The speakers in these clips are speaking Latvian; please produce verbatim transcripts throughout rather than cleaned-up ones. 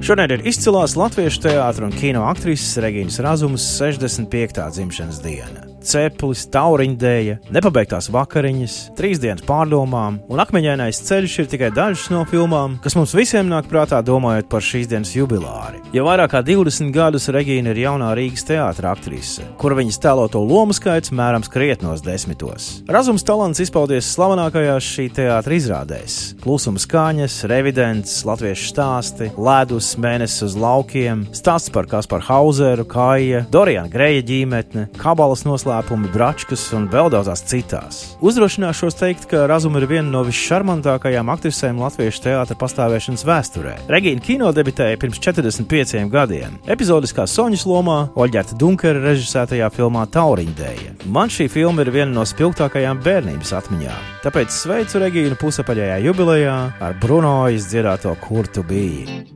Šodien ir izcilās latviešu teātra un kino aktrises Regīnas Razumas sešdesmit piektā dzimšanas diena. Ceplis, tauriņdēja, nepabeigtās vakariņas, trīs dienas pārdomām un akmeņainais ceļš ir tikai dažas no filmām, kas mums visiem nāk prātā domājot par šīs dienas jubilāri. Jau vairāk kā divdesmit gadus Regīna ir jaunā Rīgas teātra aktrise, kura viņas tēloto lomu skaits mērams krietnos desmitos. Razums talants izpaudies slavenākajās šī teātra izrādēs – Klusuma skaņas, Revidents, latviešu stāsti, Ledus, Mēnesis uz laukiem, stāsts par Kasparu Hauzeru, Kaija, Doriana Greja ģīmetne, Kabalas noslēpumi, Bračkas un vēl daudzās citās. Uzdrošināšos teikt, ka Razuma ir viena no visšarmantākajām aktrisēm latviešu teātra pastāvēšanas vēsturē. Regīna kino debitēja pirms četrdesmit pieciem gadiem, epizodiskā Soņas lomā, Oļģerta Dunkera režisētajā filmā Tauriņdēja. Man šī filma ir viena no spilgtākajām bērnības atmiņām, tāpēc sveicu Regīnu pusapaļajā jubilejā ar Brunojas dziedāto Kur tu biji.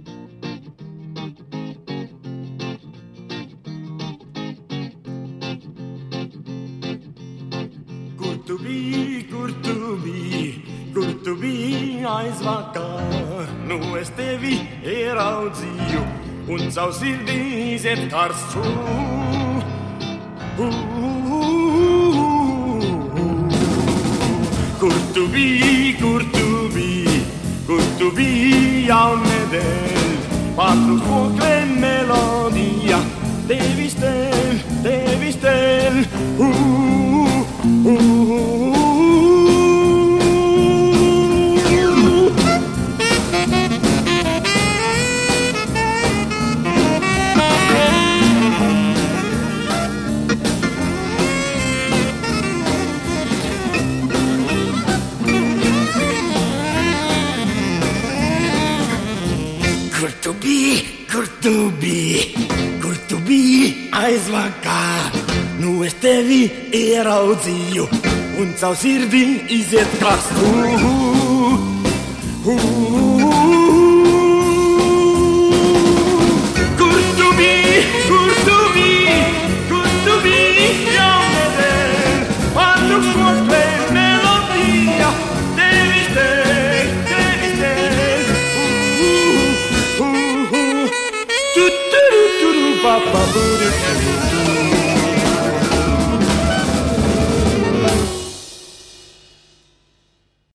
Kur tu biji, kur tu biji, kur tu biji aizvakar? Nu es tevi ieraudzīju un caur sirdī iziet karsts. Kur tu biji, kur tu biji, kur tu biji jaunedēļ? Patrus poklē melodija, tevis dēļ, tevis dēļ. Kur tu biji, kur tu biji, kur tu biji aizvakar? Nu es tevi ieraudzīju un caur sirdī iziet karsts. Kur tu biji, kur tu biji, kur tu biji jaunedēļ? Patrus poklē melodija, tevis dēļ, tevis dēļ. Tu tu tu tu pa pa bu